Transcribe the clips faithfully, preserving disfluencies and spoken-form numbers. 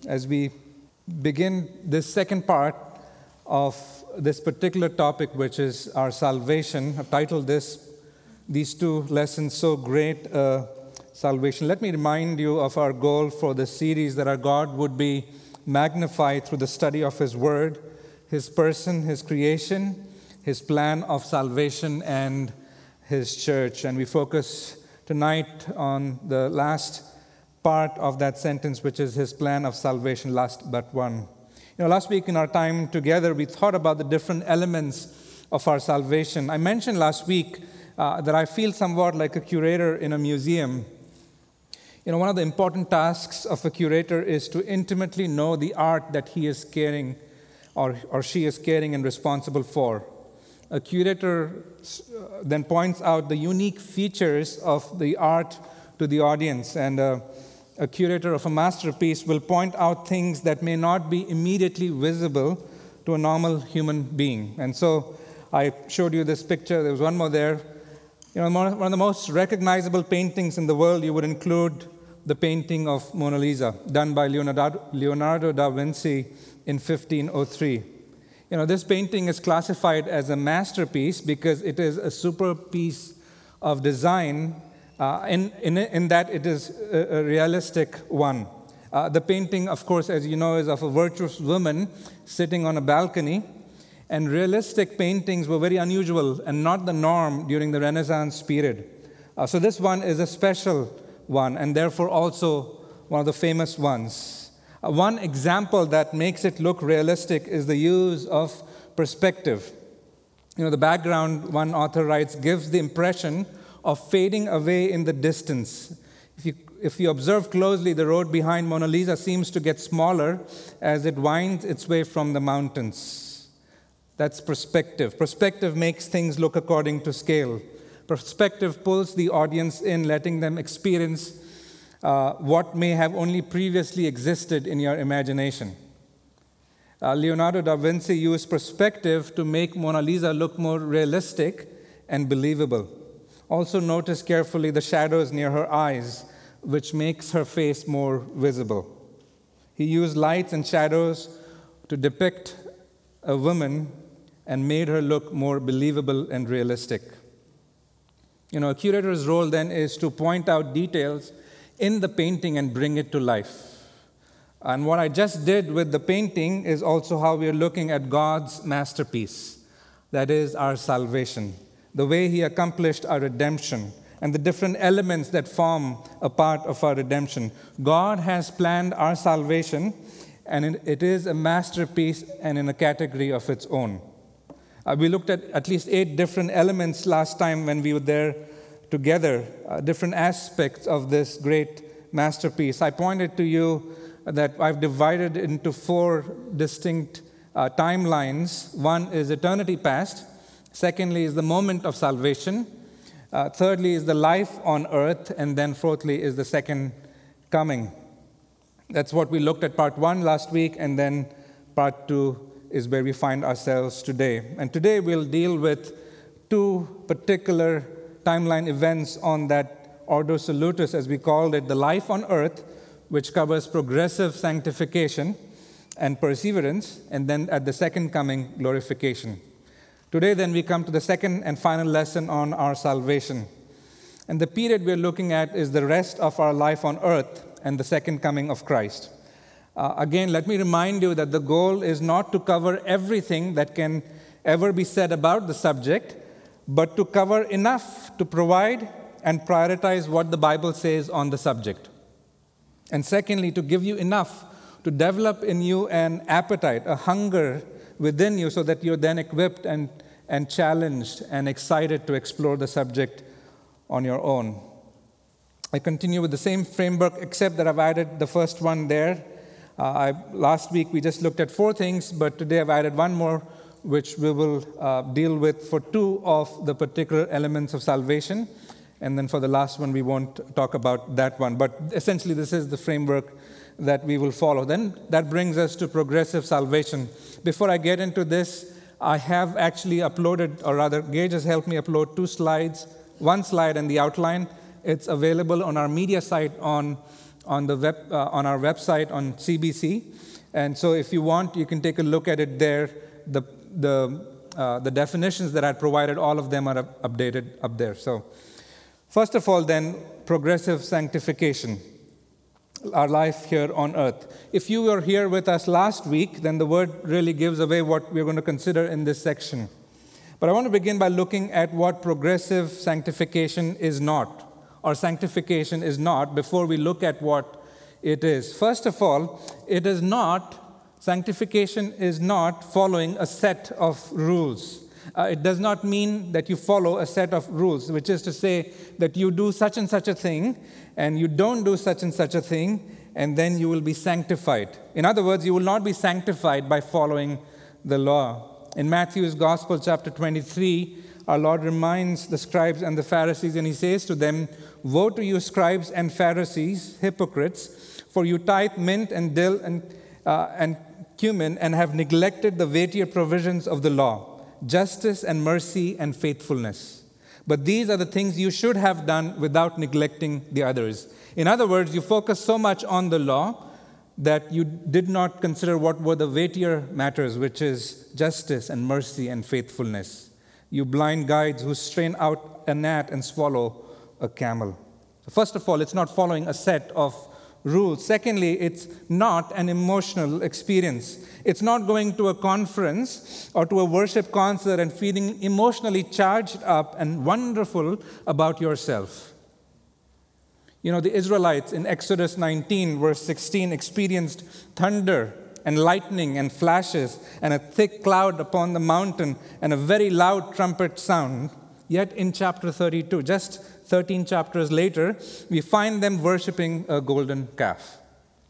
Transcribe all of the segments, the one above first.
as we begin this second part of this particular topic, which is our salvation. I've titled this, these two lessons, So Great uh, Salvation. Let me remind you of our goal for this series, that our God would be magnified through the study of His Word, His person, His creation, His plan of salvation, and His church. And we focus tonight on the last part of that sentence, which is His plan of salvation, last but one. You know, last week in our time together, we thought about the different elements of our salvation. I mentioned last week uh, that I feel somewhat like a curator in a museum. You know, one of the important tasks of a curator is to intimately know the art that he is caring or, or she is caring and responsible for. A curator then points out the unique features of the art to the audience, and uh, a curator of a masterpiece will point out things that may not be immediately visible to a normal human being. And so I showed you this picture. There was one more there. You know, one of the most recognizable paintings in the world, you would include the painting of Mona Lisa, done by Leonardo, Leonardo da Vinci in fifteen oh three. You know, this painting is classified as a masterpiece because it is a superb piece of design uh, in, in, in that it is a, a realistic one. Uh, the painting, of course, as you know, is of a virtuous woman sitting on a balcony, and realistic paintings were very unusual and not the norm during the Renaissance period. Uh, so this one is a special one, and therefore also one of the famous ones. Uh, one example that makes it look realistic is the use of perspective. You know, the background, one author writes, gives the impression of fading away in the distance. If you, if you observe closely, the road behind Mona Lisa seems to get smaller as it winds its way from the mountains. That's perspective. Perspective makes things look according to scale. Perspective pulls the audience in, letting them experience Uh, what may have only previously existed in your imagination. Uh, Leonardo da Vinci used perspective to make Mona Lisa look more realistic and believable. Also notice carefully the shadows near her eyes, which makes her face more visible. He used lights and shadows to depict a woman and made her look more believable and realistic. You know, a curator's role then is to point out details in the painting and bring it to life. And what I just did with the painting is also how we are looking at God's masterpiece, that is our salvation, the way He accomplished our redemption, and the different elements that form a part of our redemption. God has planned our salvation, and it is a masterpiece and in a category of its own. Uh, we looked at at least eight different elements last time when we were there together, uh, different aspects of this great masterpiece. I pointed to you that I've divided into four distinct uh, timelines. One is eternity past. Secondly is the moment of salvation. Uh, thirdly is the life on earth. And then fourthly is the second coming. That's what we looked at part one last week, and then part two is where we find ourselves today. And today we'll deal with two particular timeline events on that Ordo Salutis, as we called it, the life on earth, which covers progressive sanctification and perseverance, and then at the second coming, glorification. Today, then, we come to the second and final lesson on our salvation. And the period we're looking at is the rest of our life on earth and the second coming of Christ. Uh, again, let me remind you that the goal is not to cover everything that can ever be said about the subject, but to cover enough to provide and prioritize what the Bible says on the subject. And secondly, to give you enough to develop in you an appetite, a hunger within you, so that you're then equipped and, and challenged and excited to explore the subject on your own. I continue with the same framework, except that I've added the first one there. Uh, I, last week we just looked at four things, but today I've added one more, which we will uh, deal with for two of the particular elements of salvation. And then for the last one, we won't talk about that one. But essentially, this is the framework that we will follow. Then that brings us to progressive salvation. Before I get into this, I have actually uploaded, or rather, Gage has helped me upload two slides, one slide and the outline. It's available on our media site on on the web uh, on our website on C B C. And so if you want, you can take a look at it there. The the uh, the definitions that I provided, all of them are up- updated up there. So first of all, then, progressive sanctification, our life here on earth. If you were here with us last week, then the word really gives away what we're going to consider in this section. But I want to begin by looking at what progressive sanctification is not, or sanctification is not, before we look at what it is. First of all, it is not, sanctification is not following a set of rules. Uh, it does not mean that you follow a set of rules, which is to say that you do such and such a thing, and you don't do such and such a thing, and then you will be sanctified. In other words, you will not be sanctified by following the law. In Matthew's Gospel, chapter twenty-three, our Lord reminds the scribes and the Pharisees, and he says to them, "Woe to you, scribes and Pharisees, hypocrites, for you tithe mint and dill and, uh, and cumin, and have neglected the weightier provisions of the law, justice and mercy and faithfulness. But these are the things you should have done without neglecting the others." In other words, you focus so much on the law that you did not consider what were the weightier matters, which is justice and mercy and faithfulness. You blind guides who strain out a gnat and swallow a camel. So first of all, it's not following a set of rules. Secondly, it's not an emotional experience. It's not going to a conference or to a worship concert and feeling emotionally charged up and wonderful about yourself. You know, the Israelites in Exodus nineteen, verse sixteen, experienced thunder and lightning and flashes and a thick cloud upon the mountain and a very loud trumpet sound. Yet in chapter thirty-two, just thirteen chapters later, we find them worshiping a golden calf.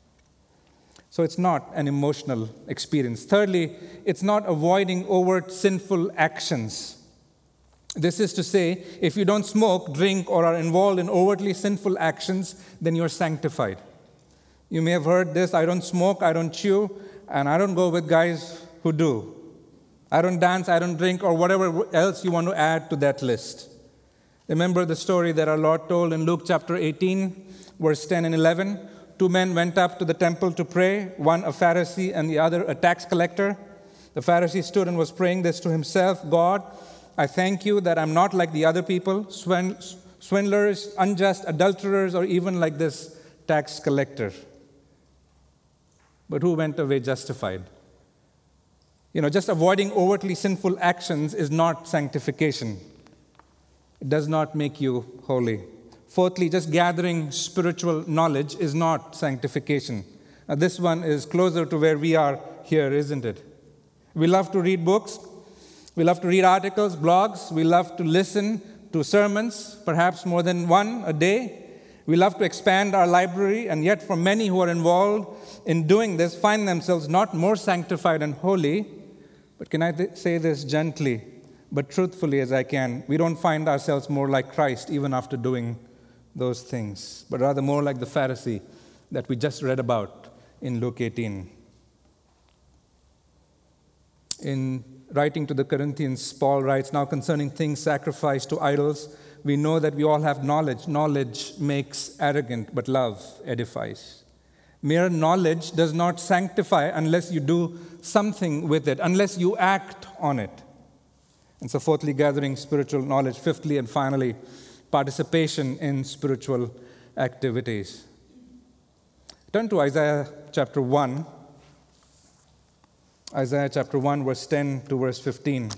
So it's not an emotional experience. Thirdly, it's not avoiding overt sinful actions. This is to say, if you don't smoke, drink, or are involved in overtly sinful actions, then you're sanctified. You may have heard this: I don't smoke, I don't chew, and I don't go with guys who do. I don't dance, I don't drink, or whatever else you want to add to that list. Remember the story that our Lord told in Luke chapter eighteen, verse ten and eleven. Two men went up to the temple to pray, one a Pharisee and the other a tax collector. The Pharisee stood and was praying this to himself: "God, I thank you that I'm not like the other people, swindlers, unjust, adulterers, or even like this tax collector." But who went away justified? You know, just avoiding overtly sinful actions is not sanctification. It does not make you holy. Fourthly, just gathering spiritual knowledge is not sanctification. Now, this one is closer to where we are here, isn't it? We love to read books. We love to read articles, blogs. We love to listen to sermons, perhaps more than one a day. We love to expand our library, and yet for many who are involved in doing this find themselves not more sanctified and holy, but can I th- say this gently, but truthfully as I can, we don't find ourselves more like Christ even after doing those things, but rather more like the Pharisee that we just read about in Luke eighteen. In writing to the Corinthians, Paul writes, "Now concerning things sacrificed to idols, we know that we all have knowledge. Knowledge makes arrogant, but love edifies." Mere knowledge does not sanctify unless you do something with it, unless you act on it. And so fourthly, gathering spiritual knowledge. Fifthly and finally, participation in spiritual activities. Turn to Isaiah chapter one. Isaiah chapter one, verse ten to verse fifteen.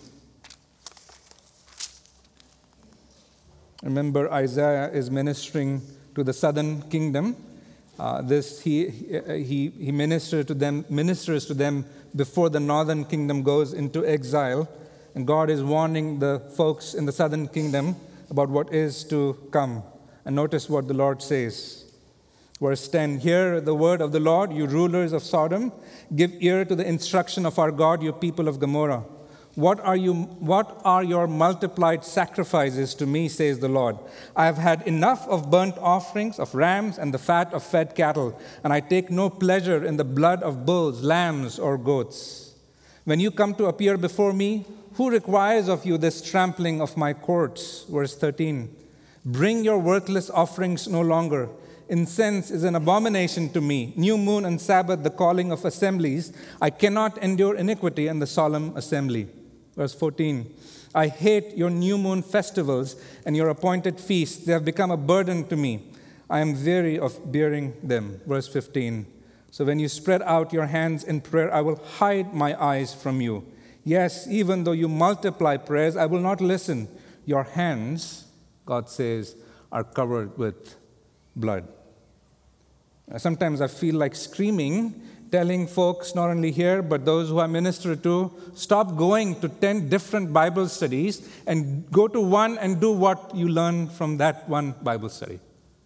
Remember, Isaiah is ministering to the southern kingdom. Uh, this he he he ministers to them ministers to them before the northern kingdom goes into exile, and God is warning the folks in the southern kingdom about what is to come. And notice what the Lord says. Verse ten, "Hear the word of the Lord, you rulers of Sodom. Give ear to the instruction of our God, you people of Gomorrah. What are you? What are your multiplied sacrifices to me, says the Lord? I have had enough of burnt offerings, of rams, and the fat of fed cattle, and I take no pleasure in the blood of bulls, lambs, or goats. When you come to appear before me, who requires of you this trampling of my courts?" Verse thirteen, "Bring your worthless offerings no longer. Incense is an abomination to me. New moon and Sabbath, the calling of assemblies. I cannot endure iniquity and the solemn assembly. Verse fourteen. I hate your new moon festivals and your appointed feasts. They have become a burden to me. I am weary of bearing them. Verse fifteen. So when you spread out your hands in prayer, I will hide my eyes from you. Yes, even though you multiply prayers, I will not listen. Your hands, God says, are covered with blood. Sometimes I feel like screaming, telling folks, not only here, but those who I minister to, stop going to ten different Bible studies and go to one and do what you learn from that one Bible study.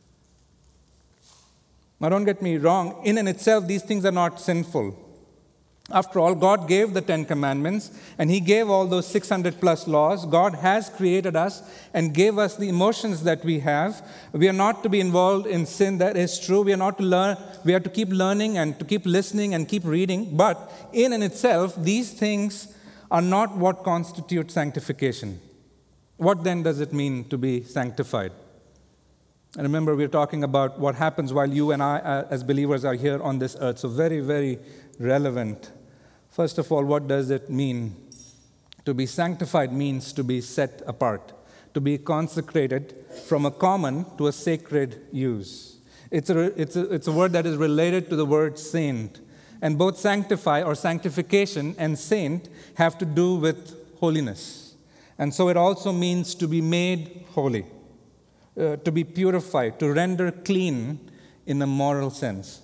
Now, don't get me wrong. In and itself, these things are not sinful. After all, God gave the Ten Commandments, and He gave all those six hundred plus laws. God has created us and gave us the emotions that we have. We are not to be involved in sin, that is true. We are not to learn. We are to keep learning and to keep listening and keep reading. But in and itself, these things are not what constitute sanctification. What then does it mean to be sanctified? And remember, we're talking about what happens while you and I, uh, as believers, are here on this earth. So very, very relevant. First of all, what does it mean? To be sanctified means to be set apart, to be consecrated from a common to a sacred use. It's a, it's a, it's a word that is related to the word saint. And both sanctify or sanctification and saint have to do with holiness. And so it also means to be made holy. Uh, to be purified, to render clean in a moral sense.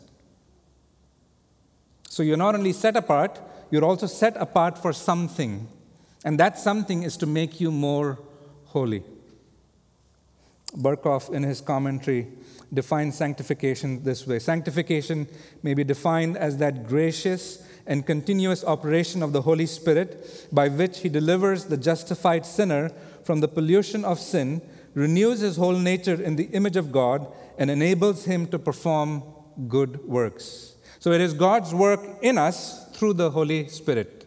So you're not only set apart, you're also set apart for something. And that something is to make you more holy. Berkhoff, in his commentary, defines sanctification this way. Sanctification may be defined as that gracious and continuous operation of the Holy Spirit by which He delivers the justified sinner from the pollution of sin, renews his whole nature in the image of God, and enables him to perform good works. So it is God's work in us through the Holy Spirit.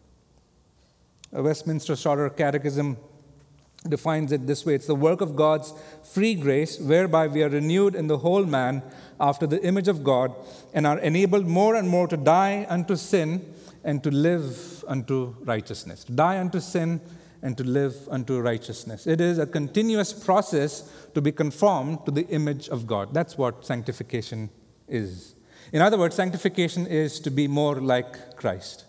A Westminster Shorter Catechism defines it this way. It's the work of God's free grace, whereby we are renewed in the whole man after the image of God, and are enabled more and more to die unto sin and to live unto righteousness. To die unto sin and to live unto righteousness. It is a continuous process to be conformed to the image of God. That's what sanctification is. In other words, sanctification is to be more like Christ.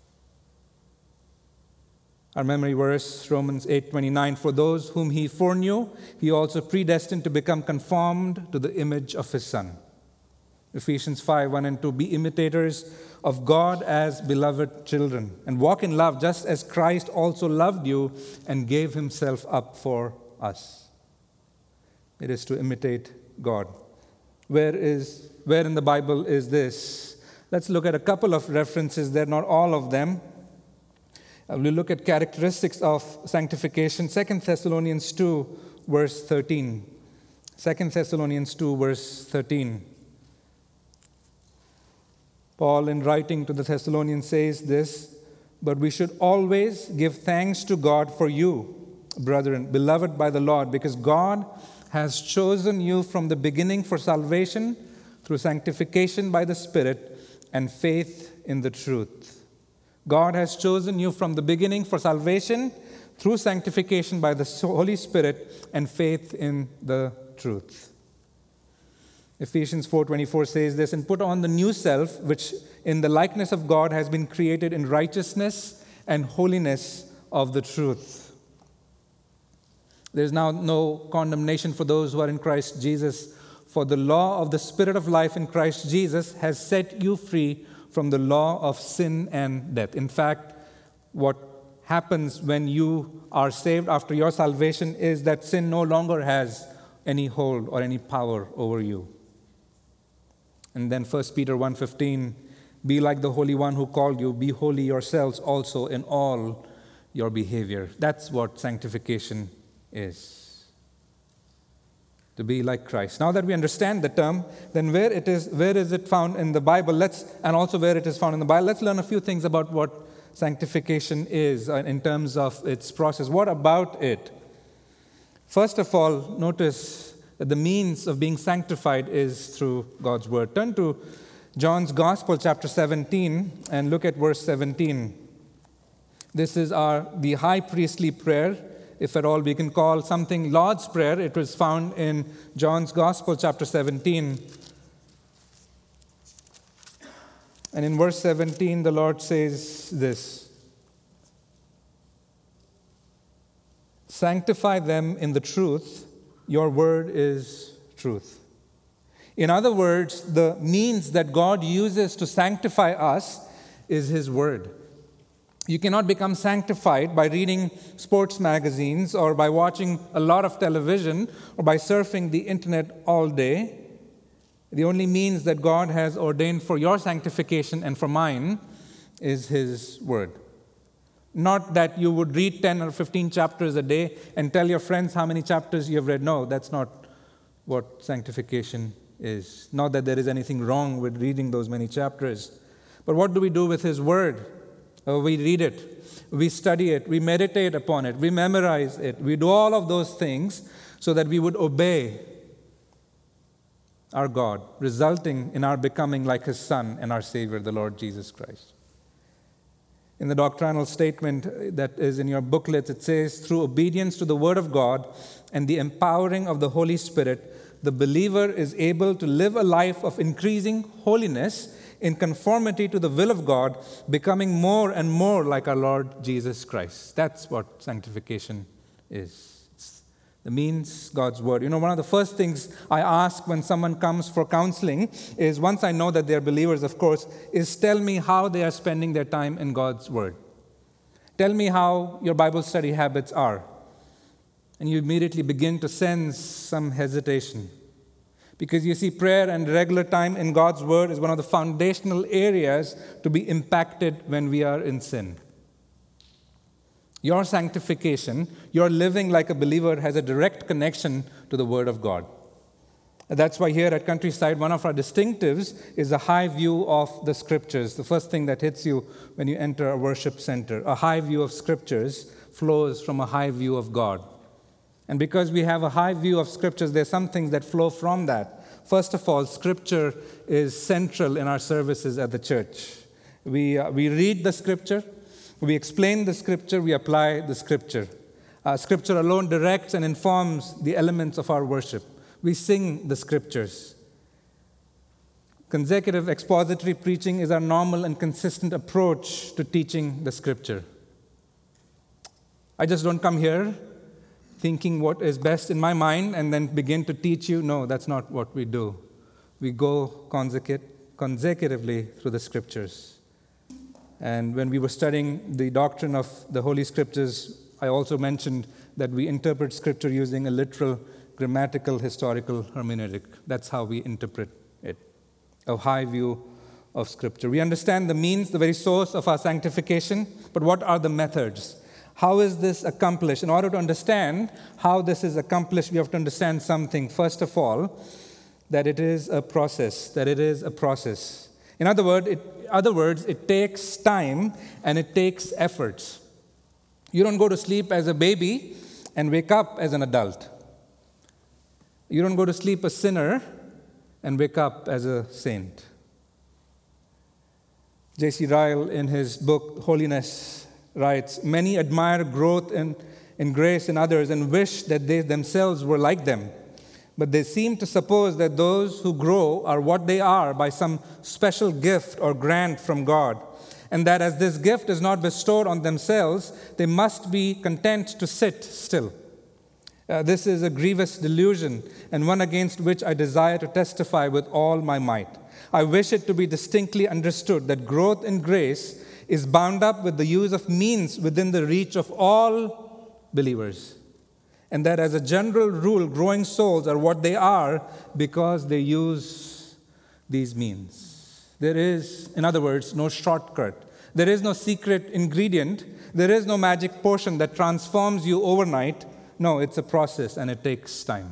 Our memory verse, Romans eight twenty-nine, for those whom He foreknew, He also predestined to become conformed to the image of His Son. Ephesians five, one and two, be imitators of God as beloved children, and walk in love just as Christ also loved you and gave Himself up for us. It is to imitate God. Where is where in the Bible is this? Let's look at a couple of references there, not all of them. Uh, we'll look at characteristics of sanctification. Second Thessalonians two, verse thirteen. Second Thessalonians two, verse thirteen. Paul, in writing to the Thessalonians, says this, but we should always give thanks to God for you, brethren, beloved by the Lord, because God has chosen you from the beginning for salvation through sanctification by the Spirit and faith in the truth. God has chosen you from the beginning for salvation through sanctification by the Holy Spirit and faith in the truth. Ephesians four twenty-four says this, and put on the new self, which in the likeness of God has been created in righteousness and holiness of the truth. There is now no condemnation for those who are in Christ Jesus, for the law of the Spirit of life in Christ Jesus has set you free from the law of sin and death. In fact, what happens when you are saved after your salvation is that sin no longer has any hold or any power over you. And then First Peter one fifteen, be like the Holy One who called you, be holy yourselves also in all your behavior. That's what sanctification is. To be like Christ. Now that we understand the term, then where it is, where is it found in the Bible? Let's, and also where it is found in the Bible, let's learn a few things about what sanctification is in terms of its process. What about it? First of all, notice that the means of being sanctified is through God's word. Turn to John's Gospel, chapter seventeen, and look at verse seventeen. This is our the high priestly prayer, if at all we can call something Lord's Prayer. It was found in John's Gospel, chapter seventeen. And in verse seventeen, the Lord says this: "Sanctify them in the truth. Your word is truth." In other words, the means that God uses to sanctify us is His word. You cannot become sanctified by reading sports magazines or by watching a lot of television or by surfing the internet all day. The only means that God has ordained for your sanctification and for mine is His word. Not that you would read ten or fifteen chapters a day and tell your friends how many chapters you have read. No, that's not what sanctification is. Not that there is anything wrong with reading those many chapters. But what do we do with His word? Uh, we read it, we study it, we meditate upon it, we memorize it. We do all of those things so that we would obey our God, resulting in our becoming like His Son and our Savior, the Lord Jesus Christ. In the doctrinal statement that is in your booklets, it says, "Through obedience to the Word of God and the empowering of the Holy Spirit, the believer is able to live a life of increasing holiness in conformity to the will of God, becoming more and more like our Lord Jesus Christ." That's what sanctification is. It's the means, God's word. You know, one of the first things I ask when someone comes for counseling is, once I know that they're believers, of course, is tell me how they are spending their time in God's word. Tell me how your Bible study habits are. And you immediately begin to sense some hesitation. Because you see, prayer and regular time in God's word is one of the foundational areas to be impacted when we are in sin. Your sanctification, your living like a believer, has a direct connection to the word of God. That's why here at Countryside, one of our distinctives is a high view of the scriptures. The first thing that hits you when you enter a worship center. A high view of scriptures flows from a high view of God. And because we have a high view of scriptures, there's some things that flow from that. First of all, scripture is central in our services at the church. We, uh, we read the scripture, we explain the scripture, we apply the scripture. Uh, scripture alone directs and informs the elements of our worship. We sing the scriptures. Consecutive expository preaching is our normal and consistent approach to teaching the scripture. I just don't come here thinking what is best in my mind and then begin to teach you. No, that's not what we do. We go consecutively through the scriptures. And when we were studying the doctrine of the Holy Scriptures, I also mentioned that we interpret scripture using a literal, grammatical, historical hermeneutic. That's how we interpret it, a high view of scripture. We understand the means, the very source of our sanctification, but what are the methods? How is this accomplished? In order to understand how this is accomplished, we have to understand something. First of all, that it is a process, that it is a process. In other words, it, other words, it takes time and it takes efforts. You don't go to sleep as a baby and wake up as an adult. You don't go to sleep a sinner and wake up as a saint. J C Ryle, in his book, Holiness, writes, "Many admire growth in, in grace in others and wish that they themselves were like them. But they seem to suppose that those who grow are what they are by some special gift or grant from God, and that as this gift is not bestowed on themselves, they must be content to sit still. Uh, this is a grievous delusion, and one against which I desire to testify with all my might. I wish it to be distinctly understood that growth in grace is bound up with the use of means within the reach of all believers, and that as a general rule, growing souls are what they are because they use these means. There is, in other words, no shortcut. There is no secret ingredient. There is no magic potion that transforms you overnight. No, it's a process and it takes time.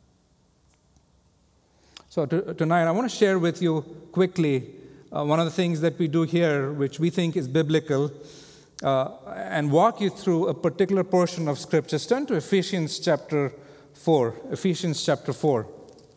So to, tonight I want to share with you quickly uh, one of the things that we do here, which we think is biblical, uh, and walk you through a particular portion of Scripture. Turn to Ephesians chapter four, Ephesians chapter four.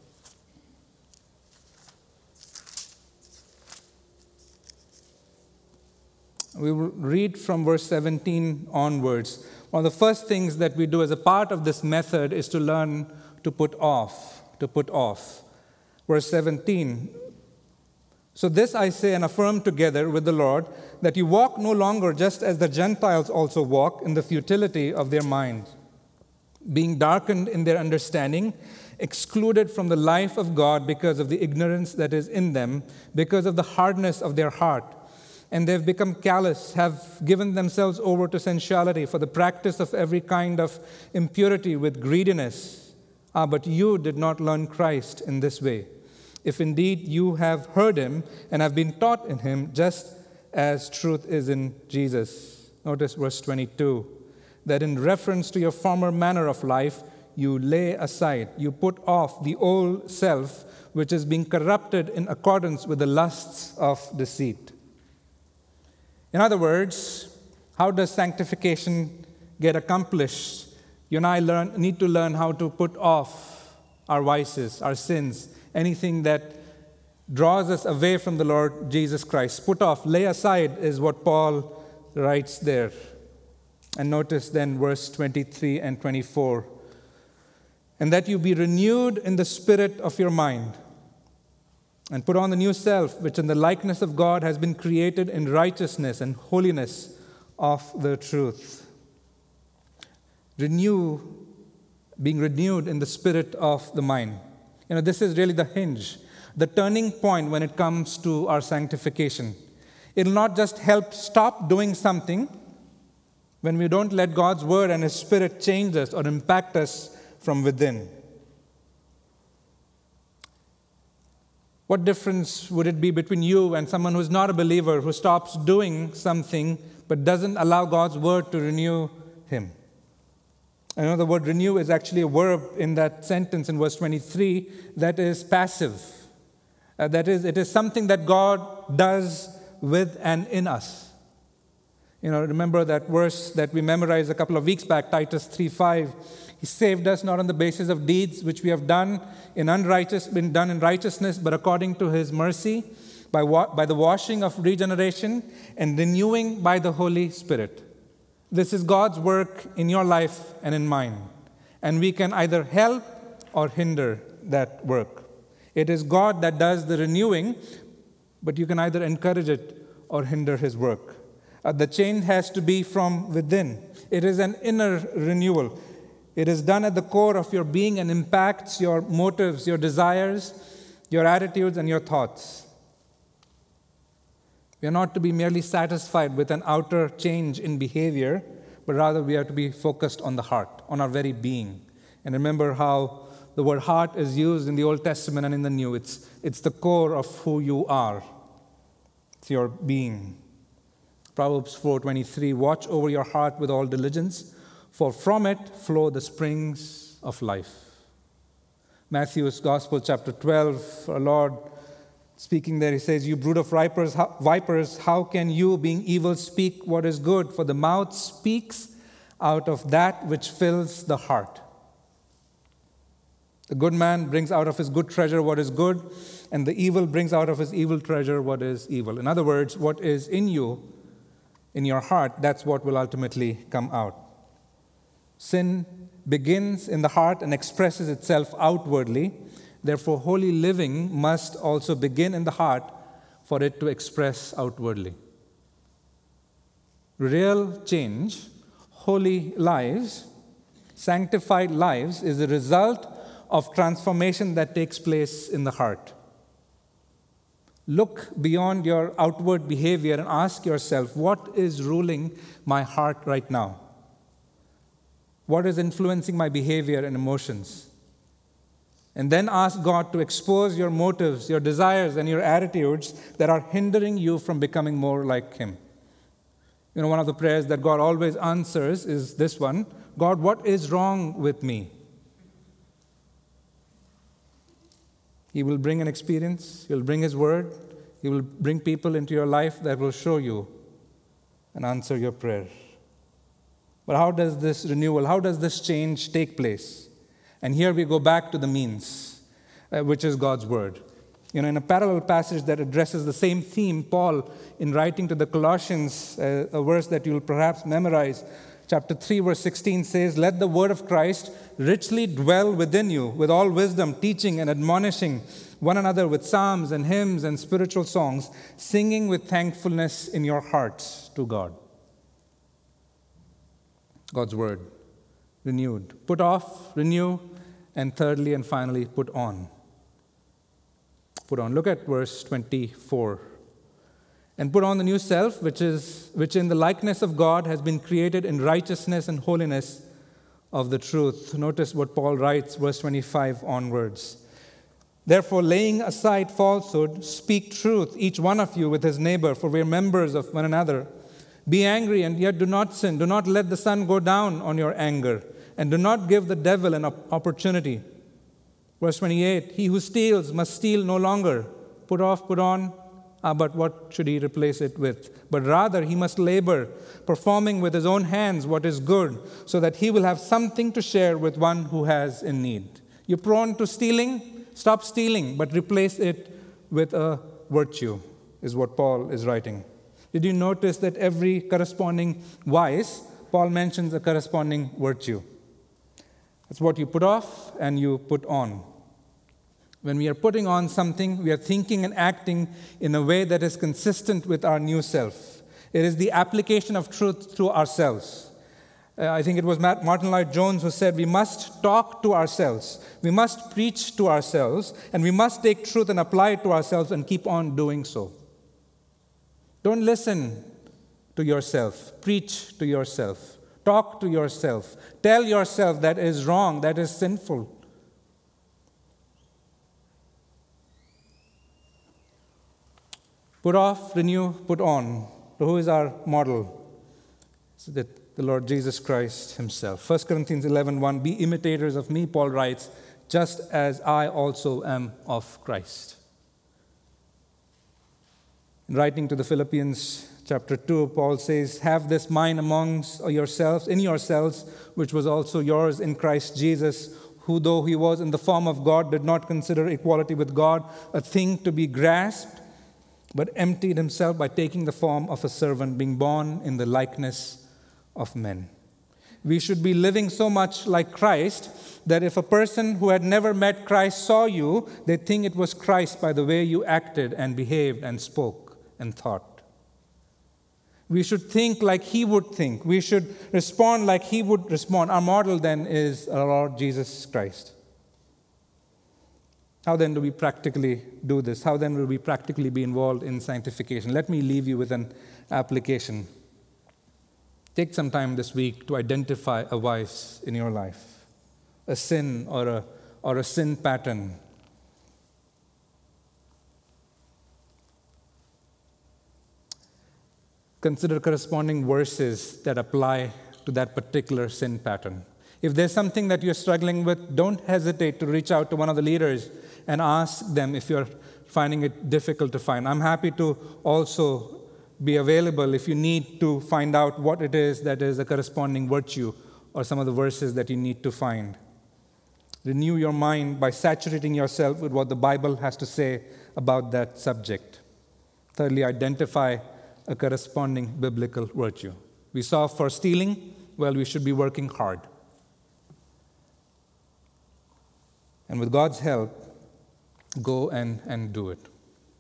We will read from verse seventeen onwards. One of the first things that we do as a part of this method is to learn to put off, to put off. Verse seventeen, so this I say and affirm together with the Lord, that you walk no longer just as the Gentiles also walk in the futility of their mind, being darkened in their understanding, excluded from the life of God because of the ignorance that is in them, because of the hardness of their heart. And they've become callous, have given themselves over to sensuality for the practice of every kind of impurity with greediness. Ah, but you did not learn Christ in this way, if indeed you have heard him and have been taught in him, just as truth is in Jesus. Notice verse twenty-two, that in reference to your former manner of life, you lay aside, you put off the old self, which is being corrupted in accordance with the lusts of deceit. In other words, how does sanctification get accomplished? You and I learn, need to learn how to put off our vices, our sins, anything that draws us away from the Lord Jesus Christ. Put off, lay aside is what Paul writes there. And notice then verse twenty-three and twenty-four. And that you be renewed in the spirit of your mind, and put on the new self, which in the likeness of God has been created in righteousness and holiness of the truth. Renew, being renewed in the spirit of the mind. You know, this is really the hinge, the turning point when it comes to our sanctification. It will not just help stop doing something when we don't let God's word and his spirit change us or impact us from within. What difference would it be between you and someone who's not a believer, who stops doing something but doesn't allow God's word to renew him? I know the word renew is actually a verb in that sentence in verse twenty-three that is passive. Uh, that is, it is something that God does with and in us. You know, remember that verse that we memorized a couple of weeks back, Titus three five. He saved us not on the basis of deeds which we have done in unrighteous, been done in righteousness, but according to his mercy, by, wa- by the washing of regeneration and renewing by the Holy Spirit. This is God's work in your life and in mine. And we can either help or hinder that work. It is God that does the renewing, but you can either encourage it or hinder his work. Uh, the change has to be from within. It is an inner renewal. It is done at the core of your being and impacts your motives, your desires, your attitudes, and your thoughts. We are not to be merely satisfied with an outer change in behavior, but rather we are to be focused on the heart, on our very being. And remember how the word heart is used in the Old Testament and in the New. It's, it's the core of who you are. It's your being. Proverbs four twenty-three, watch over your heart with all diligence, for from it flow the springs of life. Matthew's Gospel, chapter twelve, our Lord speaking there, he says, you brood of vipers, how, vipers, how can you, being evil, speak what is good? For the mouth speaks out of that which fills the heart. The good man brings out of his good treasure what is good, and the evil brings out of his evil treasure what is evil. In other words, what is in you, in your heart, that's what will ultimately come out. Sin begins in the heart and expresses itself outwardly. Therefore, holy living must also begin in the heart for it to express outwardly. Real change, holy lives, sanctified lives is the result of transformation that takes place in the heart. Look beyond your outward behavior and ask yourself, what is ruling my heart right now? What is influencing my behavior and emotions? And then ask God to expose your motives, your desires, and your attitudes that are hindering you from becoming more like him. You know, one of the prayers that God always answers is this one: God, what is wrong with me? He will bring an experience, He will bring His word, He will bring people into your life that will show you and answer your prayer. But how does this renewal, how does this change take place? And here we go back to the means, uh, which is God's word. You know, in a parallel passage that addresses the same theme, Paul, in writing to the Colossians, uh, a verse that you'll perhaps memorize, chapter three, verse sixteen says, "Let the word of Christ richly dwell within you, with all wisdom, teaching and admonishing one another with psalms and hymns and spiritual songs, singing with thankfulness in your hearts to God." God's word, renewed. Put off, renew, and thirdly and finally, put on. Put on. Look at verse twenty-four. "And put on the new self, which is which in the likeness of God has been created in righteousness and holiness of the truth." Notice what Paul writes, verse twenty-five onwards. "Therefore, laying aside falsehood, speak truth, each one of you with his neighbor, for we are members of one another. Be angry, and yet do not sin. Do not let the sun go down on your anger, and do not give the devil an opportunity." Verse twenty-eight, "He who steals must steal no longer. Put off, put on. Ah, but what should he replace it with? But rather he must labor, performing with his own hands what is good, so that he will have something to share with one who has in need." You're prone to stealing? Stop stealing, but replace it with a virtue, is what Paul is writing. Did you notice that every corresponding vice, Paul mentions a corresponding virtue? That's what you put off and you put on. When we are putting on something, we are thinking and acting in a way that is consistent with our new self. It is the application of truth to ourselves. Uh, I think it was Martin Lloyd-Jones who said, we must talk to ourselves, we must preach to ourselves, and we must take truth and apply it to ourselves and keep on doing so. Don't listen to yourself. Preach to yourself. Talk to yourself. Tell yourself that is wrong, that is sinful. Put off, renew, put on. Who is our model? It's the, the Lord Jesus Christ himself. First Corinthians eleven one, "Be imitators of me," Paul writes, "just as I also am of Christ." In writing to the Philippians chapter two, Paul says, "Have this mind amongst yourselves, in yourselves, which was also yours in Christ Jesus, who, though he was in the form of God, did not consider equality with God a thing to be grasped, but emptied himself by taking the form of a servant, being born in the likeness of men." We should be living so much like Christ that if a person who had never met Christ saw you, they'd think it was Christ by the way you acted and behaved and spoke and thought. We should think like he would think. We should respond like he would respond. Our model then is our Lord Jesus Christ. How then do we practically do this? How then will we practically be involved in sanctification? Let me leave you with an application. Take some time this week to identify a vice in your life, a sin or a, or a sin pattern. Consider corresponding verses that apply to that particular sin pattern. If there's something that you're struggling with, don't hesitate to reach out to one of the leaders and ask them if you're finding it difficult to find. I'm happy to also be available if you need to find out what it is that is a corresponding virtue or some of the verses that you need to find. Renew your mind by saturating yourself with what the Bible has to say about that subject. Thirdly, identify a corresponding biblical virtue. We saw for stealing, well, we should be working hard. And with God's help, go and, and do it.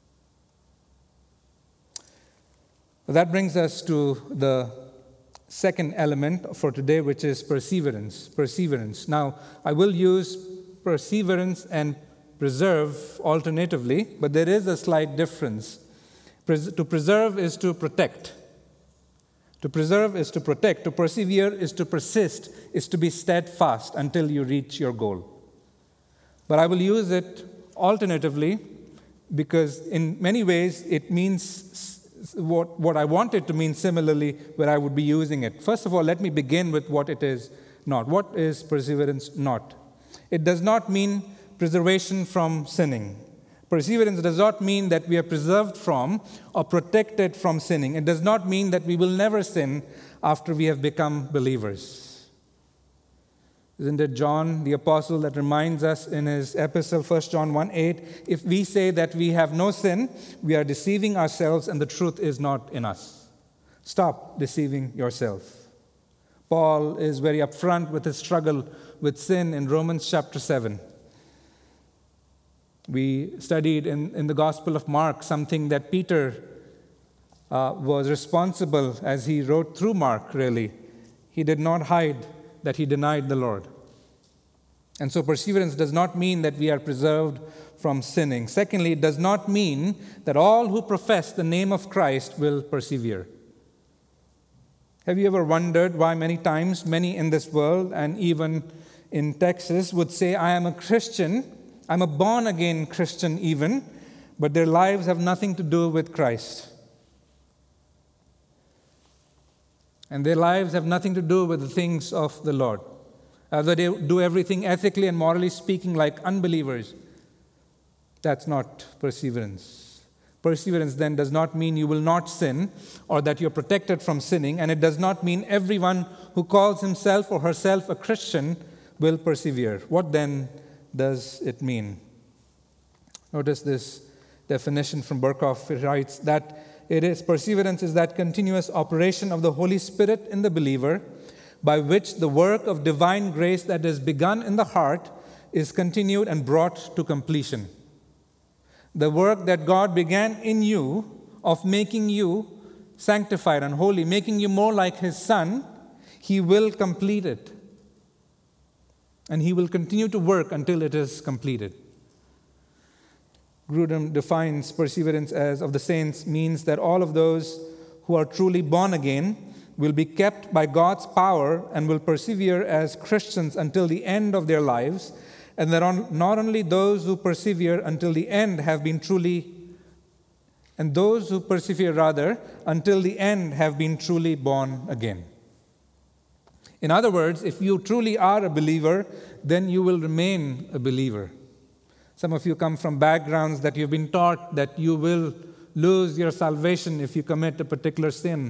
That brings us to the second element for today, which is perseverance. Perseverance. Now, I will use perseverance and preserve alternatively, but there is a slight difference. Pres- to preserve is to protect. To preserve is to protect. To persevere is to persist, is to be steadfast until you reach your goal. But I will use it alternatively because in many ways it means what, what I want it to mean similarly where I would be using it. First of all, let me begin with what it is not. What is perseverance not? It does not mean preservation from sinning. Perseverance does not mean that we are preserved from or protected from sinning. It does not mean that we will never sin after we have become believers. Isn't it John, the apostle, that reminds us in his epistle, First John one eight, if we say that we have no sin, we are deceiving ourselves and the truth is not in us. Stop deceiving yourself. Paul is very upfront with his struggle with sin in Romans chapter seven. We studied in, in the Gospel of Mark something that Peter uh, was responsible as he wrote through Mark, really. He did not hide that he denied the Lord. And so perseverance does not mean that we are preserved from sinning. Secondly, it does not mean that all who profess the name of Christ will persevere. Have you ever wondered why many times many in this world and even in Texas would say, I am a Christian, I'm a born-again Christian even, but their lives have nothing to do with Christ. And their lives have nothing to do with the things of the Lord. Either they do everything ethically and morally speaking like unbelievers. That's not perseverance. Perseverance then does not mean you will not sin or that you're protected from sinning, and it does not mean everyone who calls himself or herself a Christian will persevere. What then does it mean? Notice this definition from Berkhoff. It writes that it is perseverance is that continuous operation of the Holy Spirit in the believer by which the work of divine grace that is begun in the heart is continued and brought to completion. The work that God began in you of making you sanctified and holy, making you more like His Son, He will complete it. And He will continue to work until it is completed. Grudem defines perseverance as of the saints means that all of those who are truly born again will be kept by God's power and will persevere as Christians until the end of their lives, and that on, not only those who persevere until the end have been truly, and those who persevere rather until the end have been truly born again. In other words, if you truly are a believer, then you will remain a believer. Some of you come from backgrounds that you've been taught that you will lose your salvation if you commit a particular sin.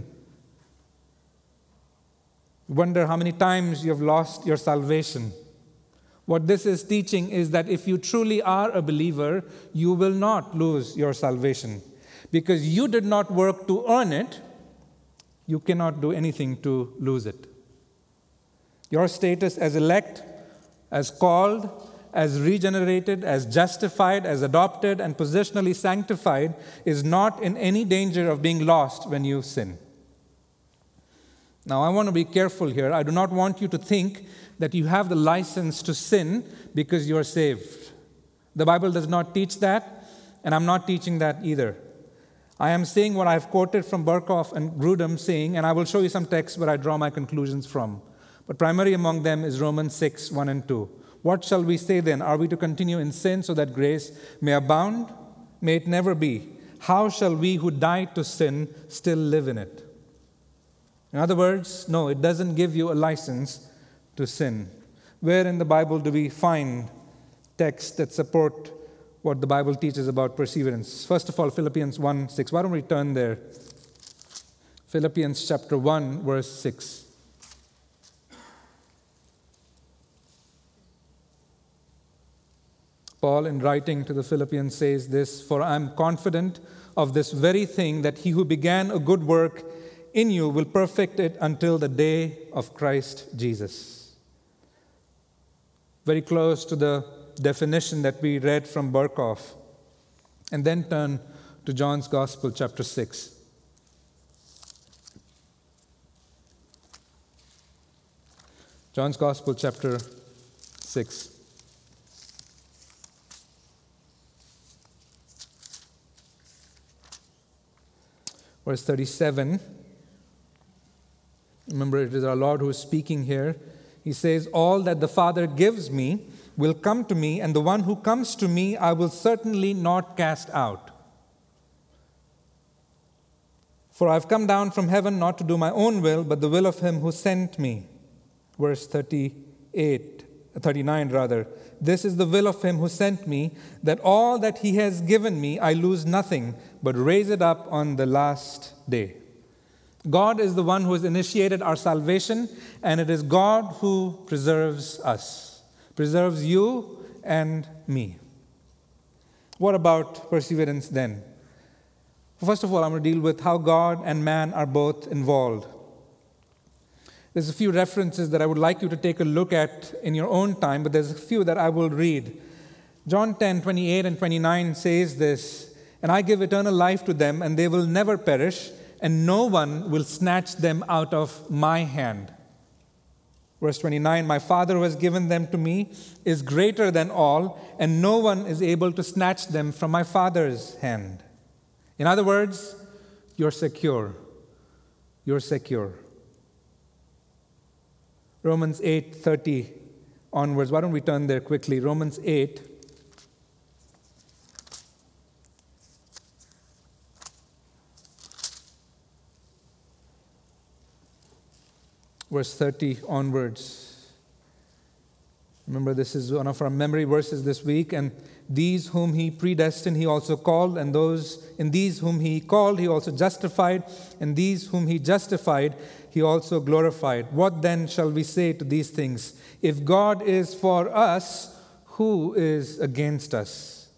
Wonder how many times you have lost your salvation. What this is teaching is that if you truly are a believer, you will not lose your salvation. Because you did not work to earn it, you cannot do anything to lose it. Your status as elect, as called, as regenerated, as justified, as adopted, and positionally sanctified is not in any danger of being lost when you sin. Now, I want to be careful here. I do not want you to think that you have the license to sin because you are saved. The Bible does not teach that, and I'm not teaching that either. I am saying what I've quoted from Berkhoff and Grudem saying, and I will show you some texts where I draw my conclusions from. But primary among them is Romans six, one and two. What shall we say then? Are we to continue in sin so that grace may abound? May it never be. How shall we who died to sin still live in it? In other words, no, it doesn't give you a license to sin. Where in the Bible do we find texts that support what the Bible teaches about perseverance? First of all, Philippians one six. Why don't we turn there? Philippians chapter one, verse six. Paul, in writing to the Philippians, says this, "For I am confident of this very thing, that he who began a good work in you will perfect it until the day of Christ Jesus." Very close to the definition that we read from Berkhoff. And then turn to John's Gospel, chapter six. John's Gospel, chapter six. Verse thirty-seven. Remember, it is our Lord who is speaking here. He says, "All that the Father gives me will come to me, and the one who comes to me I will certainly not cast out. For I have come down from heaven not to do my own will, but the will of him who sent me." Verse thirty-eight, thirty-nine rather. "This is the will of him who sent me, that all that he has given me I lose nothing, but raise it up on the last day." God is the one who has initiated our salvation, and it is God who preserves us, preserves you and me. What about perseverance then? First of all, I'm going to deal with how God and man are both involved. There's a few references that I would like you to take a look at in your own time, but there's a few that I will read. John ten, twenty-eight and twenty-nine says this, "And I give eternal life to them, and they will never perish, and no one will snatch them out of my hand." Verse twenty-nine, "My Father who has given them to me is greater than all, and no one is able to snatch them from my Father's hand." In other words, you're secure. You're secure. Romans eight thirty onwards. Why don't we turn there quickly? Romans eight. Verse thirty onwards. Remember, this is one of our memory verses this week. "And these whom he predestined, he also called. And those in these whom he called, he also justified. And these whom he justified, he also glorified. What then shall we say to these things? If God is for us, who is against us?"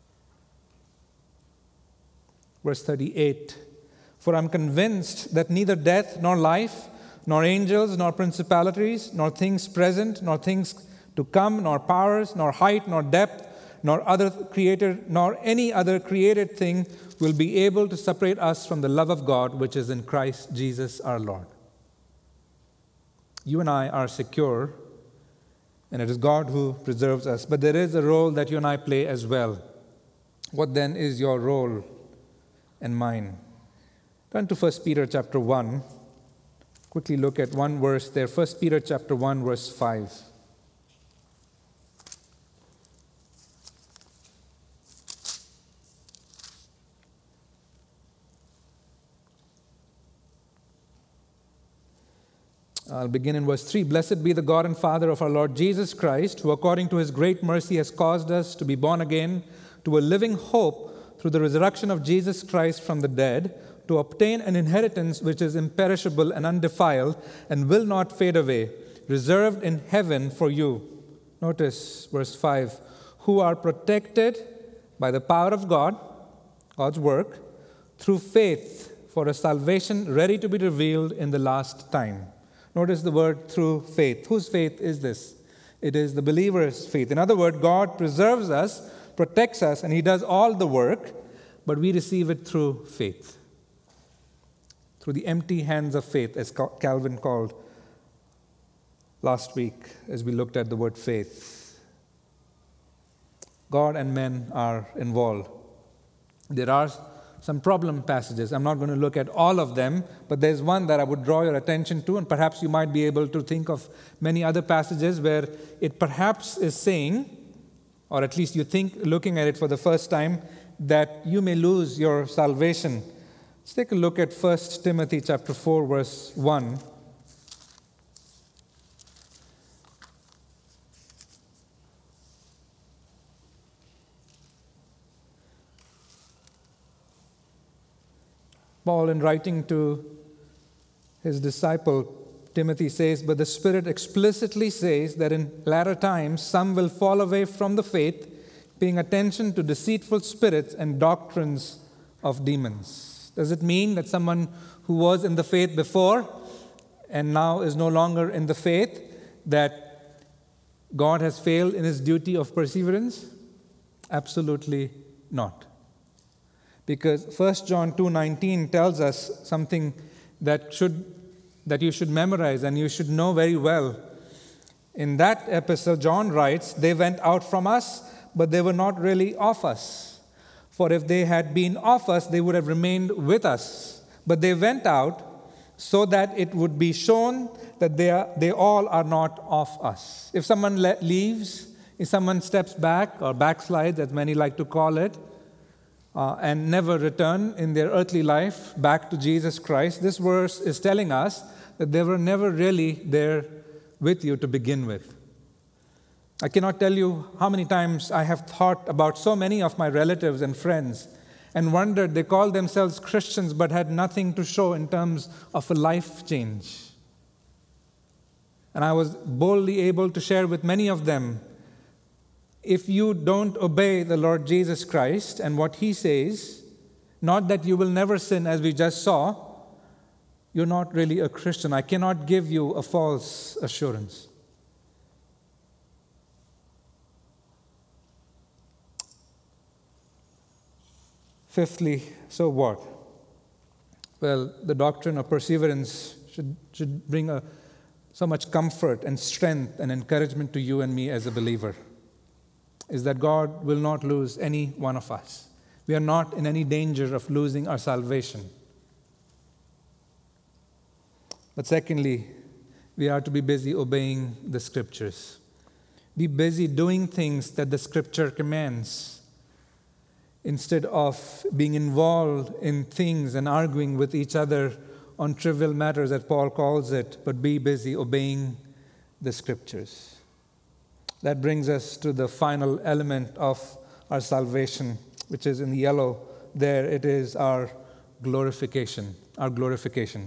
Verse thirty-eight. "For I'm convinced that neither death nor life, nor angels, nor principalities, nor things present, nor things to come, nor powers, nor height, nor depth, nor other created, nor any other created thing will be able to separate us from the love of God, which is in Christ Jesus our Lord." You and I are secure, and it is God who preserves us. But there is a role that you and I play as well. What then is your role and mine? Turn to First Peter chapter one. Quickly look at one verse there. First Peter chapter one, verse five. I'll begin in verse three. "Blessed be the God and Father of our Lord Jesus Christ, who according to his great mercy has caused us to be born again to a living hope through the resurrection of Jesus Christ from the dead, to obtain an inheritance which is imperishable and undefiled and will not fade away, reserved in heaven for you." Notice verse five. "Who are protected by the power of God," God's work, "through faith for a salvation ready to be revealed in the last time." Notice the word "through faith." Whose faith is this? It is the believer's faith. In other words, God preserves us, protects us, and he does all the work, but we receive it through faith. Through the empty hands of faith, as Calvin called last week as we looked at the word faith. God and men are involved. There are some problem passages. I'm not going to look at all of them, but there's one that I would draw your attention to, and perhaps you might be able to think of many other passages where it perhaps is saying, or at least you think, looking at it for the first time, that you may lose your salvation. Let's take a look at First Timothy chapter four, verse one. Paul, in writing to his disciple Timothy, says, "But the Spirit explicitly says that in latter times some will fall away from the faith, paying attention to deceitful spirits and doctrines of demons." Does it mean that someone who was in the faith before and now is no longer in the faith, that God has failed in his duty of perseverance? Absolutely not. Because First John two nineteen tells us something that should that you should memorize and you should know very well. In that epistle, John writes, "They went out from us, but they were not really of us. For if they had been of us, they would have remained with us. But they went out so that it would be shown that they are, they all are not of us." If someone le- leaves, if someone steps back or backslides, as many like to call it, Uh, and never return in their earthly life back to Jesus Christ, this verse is telling us that they were never really there with you to begin with. I cannot tell you how many times I have thought about so many of my relatives and friends and wondered. They called themselves Christians but had nothing to show in terms of a life change. And I was boldly able to share with many of them, if you don't obey the Lord Jesus Christ and what He says, not that you will never sin as we just saw, you're not really a Christian. I cannot give you a false assurance. Fifthly, so what? Well, the doctrine of perseverance should, should bring a, so much comfort and strength and encouragement to you and me as a believer, is that God will not lose any one of us. We are not in any danger of losing our salvation. But secondly, we are to be busy obeying the Scriptures. Be busy doing things that the Scripture commands, instead of being involved in things and arguing with each other on trivial matters, as Paul calls it, but be busy obeying the Scriptures. That brings us to the final element of our salvation, which is in the yellow there. It is our glorification, our glorification.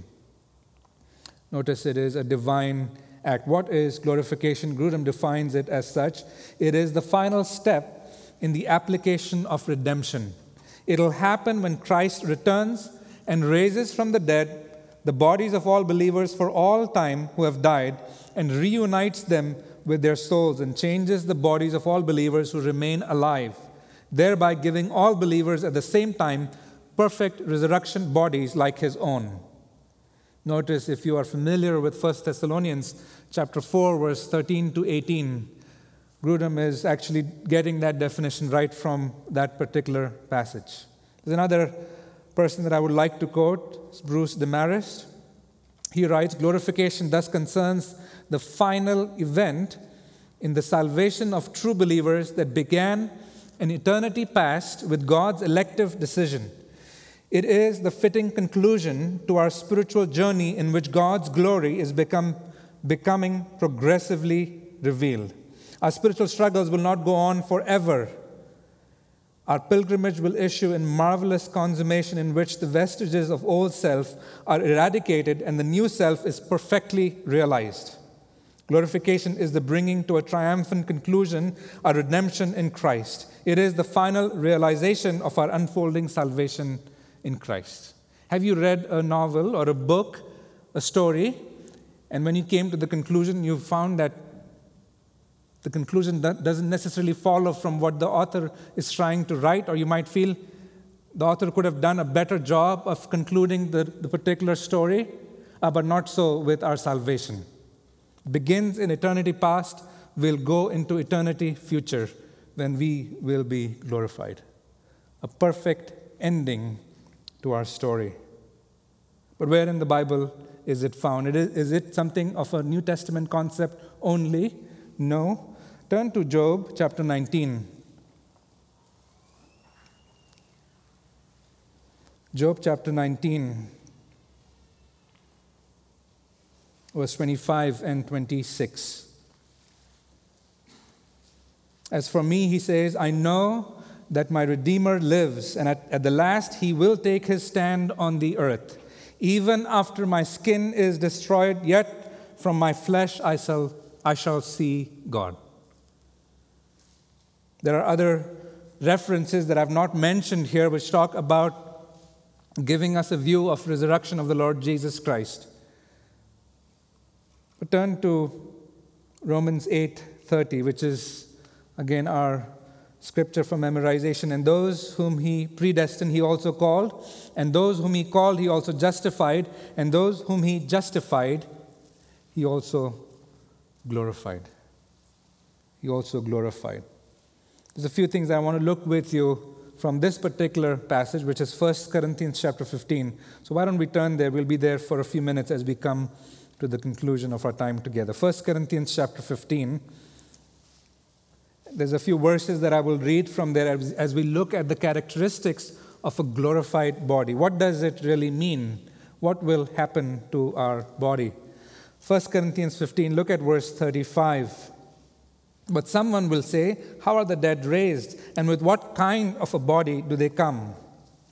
Notice it is a divine act. What is glorification? Grudem defines it as such. It is the final step in the application of redemption. It'll happen when Christ returns and raises from the dead the bodies of all believers for all time who have died, and reunites them with their souls and changes the bodies of all believers who remain alive, thereby giving all believers at the same time perfect resurrection bodies like His own. Notice, if you are familiar with First Thessalonians chapter four, verse thirteen to eighteen, Grudem is actually getting that definition right from that particular passage. There's another person that I would like to quote, it's Bruce Demarest. He writes, glorification thus concerns the final event in the salvation of true believers that began in eternity past with God's elective decision. It is the fitting conclusion to our spiritual journey in which God's glory is become, becoming progressively revealed. Our spiritual struggles will not go on forever. Our pilgrimage will issue in marvelous consummation in which the vestiges of old self are eradicated and the new self is perfectly realized. Glorification is the bringing to a triumphant conclusion our redemption in Christ. It is the final realization of our unfolding salvation in Christ. Have you read a novel or a book, a story, and when you came to the conclusion, you found that the conclusion doesn't necessarily follow from what the author is trying to write, or you might feel the author could have done a better job of concluding the, the particular story, uh, but not so with our salvation. It begins in eternity past, will go into eternity future when we will be glorified. A perfect ending to our story. But where in the Bible is it found? It is, is it something of a New Testament concept only? No. Turn to Job chapter nineteen. Job chapter nineteen, verse twenty-five and twenty-six. As for me, he says, I know that my Redeemer lives, and at, at the last he will take his stand on the earth. Even after my skin is destroyed, yet from my flesh I shall, I shall see God. There are other references that I've not mentioned here which talk about giving us a view of resurrection of the Lord Jesus Christ. But turn to Romans eight thirty, which is, again, our scripture for memorization. And those whom he predestined, he also called. And those whom he called, he also justified. And those whom he justified, he also glorified. He also glorified. There's a few things I want to look with you from this particular passage, which is First Corinthians chapter fifteen. So why don't we turn there? We'll be there for a few minutes as we come to the conclusion of our time together. First Corinthians chapter fifteen. There's a few verses that I will read from there as, as we look at the characteristics of a glorified body. What does it really mean? What will happen to our body? First Corinthians fifteen, look at verse thirty-five. But someone will say, how are the dead raised? And with what kind of a body do they come?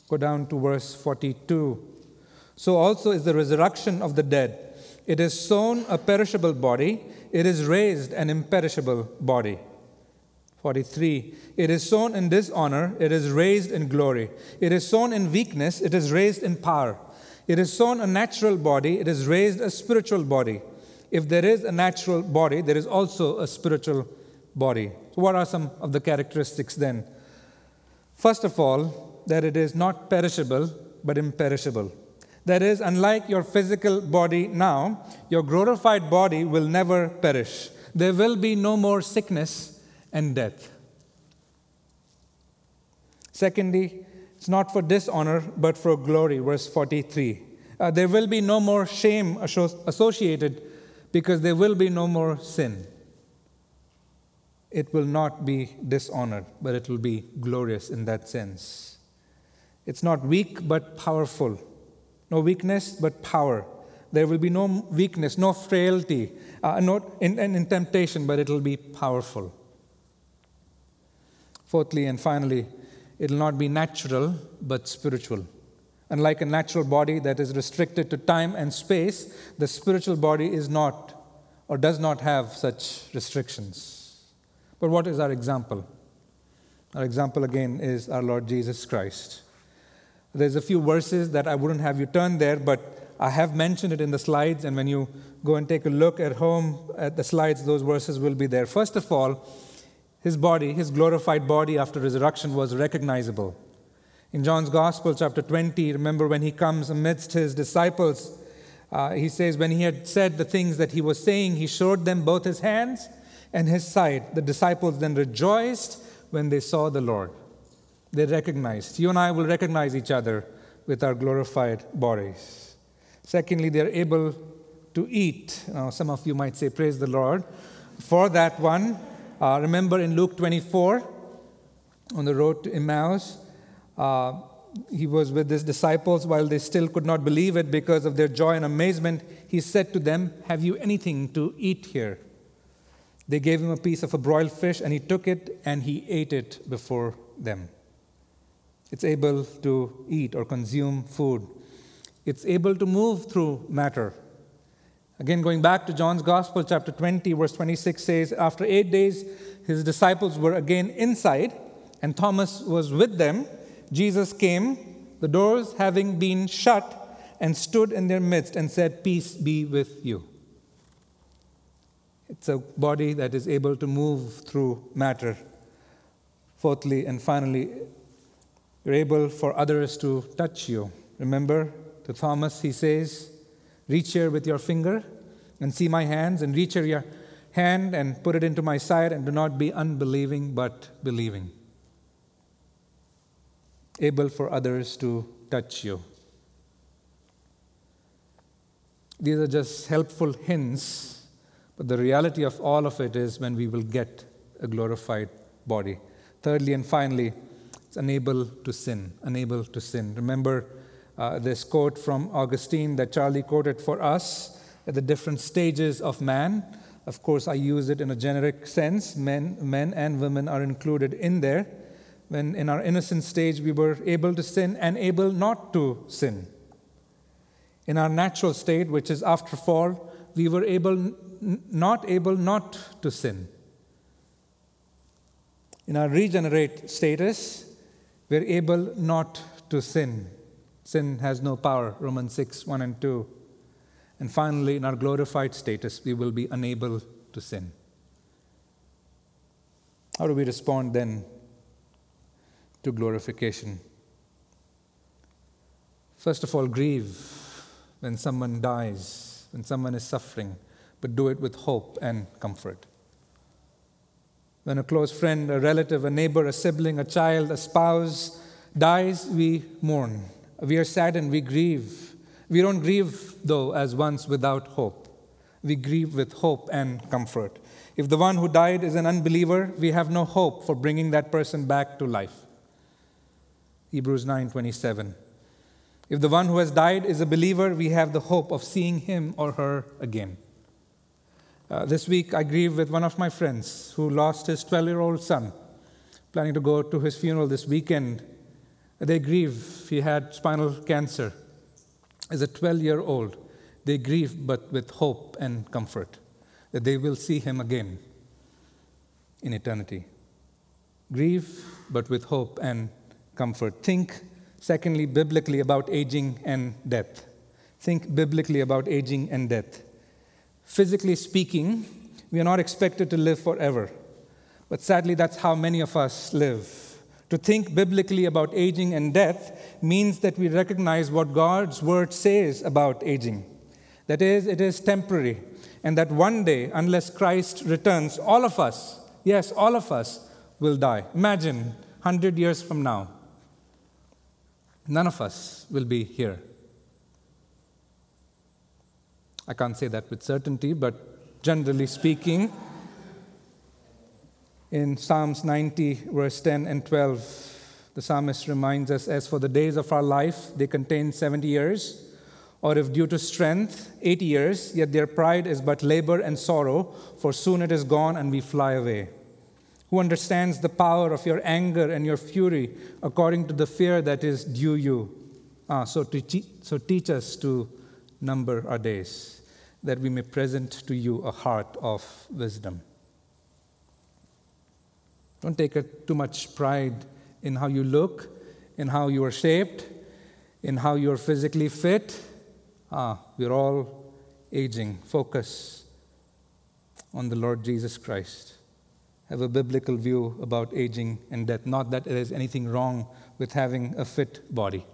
Go down to verse forty-two. So also is the resurrection of the dead. It is sown a perishable body, it is raised an imperishable body. forty-three. It is sown in dishonor, it is raised in glory. It is sown in weakness, it is raised in power. It is sown a natural body, it is raised a spiritual body. If there is a natural body, there is also a spiritual body. So what are some of the characteristics then? First of all, that it is not perishable, but imperishable. That is, unlike your physical body now, your glorified body will never perish. There will be no more sickness and death. Secondly, it's not for dishonor, but for glory, verse forty-three. Uh, there will be no more shame associated because there will be no more sin. It will not be dishonored, but it will be glorious in that sense. It's not weak, but powerful. No weakness, but power. There will be no weakness, no frailty, uh, not in, in, in temptation, but it will be powerful. Fourthly and finally, it will not be natural, but spiritual. Unlike a natural body that is restricted to time and space, the spiritual body is not or does not have such restrictions. But what is our example? Our example again is our Lord Jesus Christ. There's a few verses that I wouldn't have you turn there, but I have mentioned it in the slides, and when you go and take a look at home at the slides, those verses will be there. First of all, his body, his glorified body after resurrection was recognizable. In John's Gospel, chapter twenty, remember when he comes amidst his disciples, uh, he says, when he had said the things that he was saying, he showed them both his hands and his side. The disciples then rejoiced when they saw the Lord. They recognized. You and I will recognize each other with our glorified bodies. Secondly, they're able to eat. Now, some of you might say, praise the Lord. For that one, uh, remember in Luke twenty-four, on the road to Emmaus, uh, he was with his disciples while they still could not believe it because of their joy and amazement. He said to them, have you anything to eat here? They gave him a piece of a broiled fish, and he took it and he ate it before them. It's able to eat or consume food. It's able to move through matter. Again, going back to John's Gospel, chapter twenty, verse twenty-six says, after eight days, his disciples were again inside, and Thomas was with them. Jesus came, the doors having been shut, and stood in their midst and said, peace be with you. It's a body that is able to move through matter. Fourthly and finally, you're able for others to touch you. Remember, to Thomas, he says, reach here with your finger and see my hands, and reach here your hand and put it into my side, and do not be unbelieving but believing. Able for others to touch you. These are just helpful hints, but the reality of all of it is when we will get a glorified body. Thirdly and finally, it's unable to sin, unable to sin. Remember uh, this quote from Augustine that Charlie quoted for us at the different stages of man. Of course, I use it in a generic sense. Men, men and women are included in there. When in our innocent stage we were able to sin and able not to sin. In our natural state, which is after fall, we were able, n- not able not to sin. In our regenerate status, we're able not to sin. Sin has no power, Romans six, one and two. And finally, in our glorified status, we will be unable to sin. How do we respond then to glorification? First of all, grieve when someone dies, when someone is suffering, but do it with hope and comfort. When a close friend, a relative, a neighbor, a sibling, a child, a spouse dies, we mourn. We are saddened, we grieve. We don't grieve, though, as once without hope. We grieve with hope and comfort. If the one who died is an unbeliever, we have no hope for bringing that person back to life. Hebrews nine twenty-seven. If the one who has died is a believer, we have the hope of seeing him or her again. Uh, this week, I grieve with one of my friends who lost his twelve-year-old son. Planning to go to his funeral this weekend. They grieve. He had spinal cancer. As a twelve-year-old, they grieve, but with hope and comfort that they will see him again in eternity. Grieve, but with hope and comfort. Think, secondly, biblically about aging and death. Think biblically about aging and death. Physically speaking, we are not expected to live forever. But sadly, that's how many of us live. To think biblically about aging and death means that we recognize what God's word says about aging. That is, it is temporary. And that one day, unless Christ returns, all of us, yes, all of us, will die. Imagine, one hundred years from now, none of us will be here. I can't say that with certainty, but generally speaking, in Psalms ninety, verse ten and twelve, the psalmist reminds us, as for the days of our life, they contain seventy years, or if due to strength, eighty years, yet their pride is but labor and sorrow, for soon it is gone and we fly away. Who understands the power of your anger and your fury according to the fear that is due you? Ah, so, to te- so teach us to number our days, that we may present to you a heart of wisdom. Don't take a, too much pride in how you look, in how you are shaped, in how you are physically fit. Ah, we're all aging. Focus on the Lord Jesus Christ. Have a biblical view about aging and death. Not that there is anything wrong with having a fit body.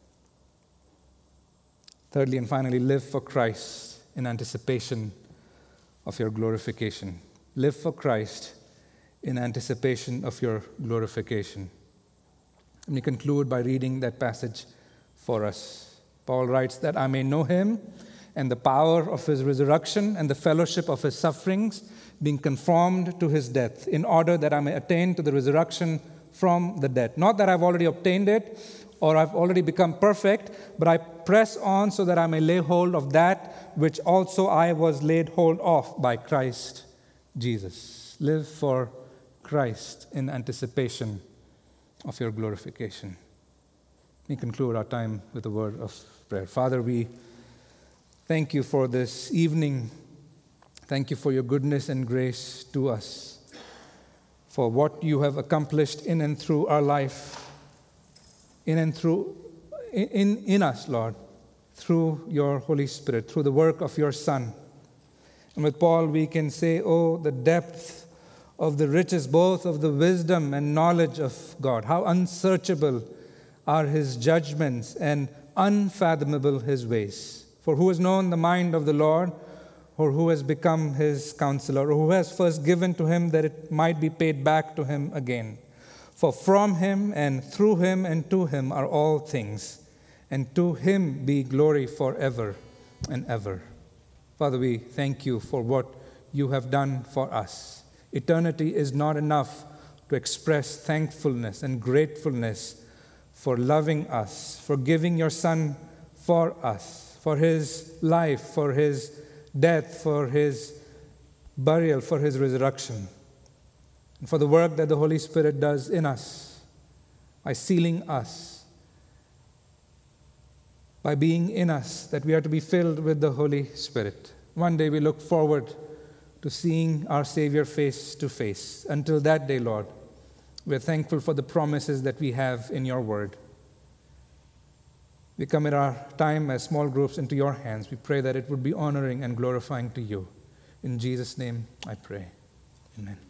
Thirdly and finally, live for Christ in anticipation of your glorification. Live for Christ in anticipation of your glorification. Let me conclude by reading that passage for us. Paul writes that I may know him and the power of his resurrection and the fellowship of his sufferings, being conformed to his death, in order that I may attain to the resurrection from the dead. Not that I've already obtained it or I've already become perfect, but I press on so that I may lay hold of that which also I was laid hold of by Christ Jesus. Live for Christ in anticipation of your glorification. We conclude our time with a word of prayer. Father, we thank you for this evening. Thank you for your goodness and grace to us, for what you have accomplished in and through our life, in and through, in, in us, Lord, through your Holy Spirit, through the work of your Son. And with Paul, we can say, oh, the depth of the riches, both of the wisdom and knowledge of God. How unsearchable are his judgments and unfathomable his ways. For who has known the mind of the Lord, or who has become his counselor, or who has first given to him that it might be paid back to him again? For from him and through him and to him are all things, and to him be glory forever and ever. Father, we thank you for what you have done for us. Eternity is not enough to express thankfulness and gratefulness for loving us, for giving your Son for us, for his life, for his death, for his burial, for his resurrection, and for the work that the Holy Spirit does in us by sealing us, by being in us, that we are to be filled with the Holy Spirit. One day we look forward to seeing our Savior face to face. Until that day, Lord, we're thankful for the promises that we have in your word. We commit our time as small groups into your hands. We pray that it would be honoring and glorifying to you. In Jesus' name I pray. Amen.